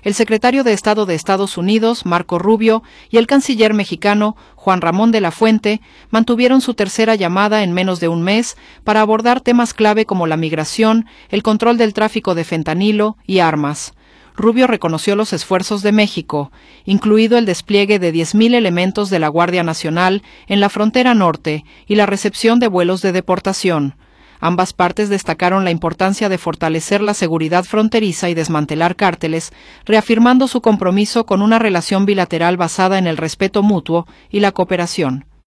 el secretario de Estado de Estados Unidos, Marco Rubio, y el canciller mexicano, Juan Ramón de la Fuente, mantuvieron su tercera llamada en menos de un mes para abordar temas clave como la migración, el control del tráfico de fentanilo y armas. Rubio reconoció los esfuerzos de México, incluido el despliegue de 10,000 elementos de la Guardia Nacional en la frontera norte y la recepción de vuelos de deportación. Ambas partes destacaron la importancia de fortalecer la seguridad fronteriza y desmantelar cárteles, reafirmando su compromiso con una relación bilateral basada en el respeto mutuo y la cooperación.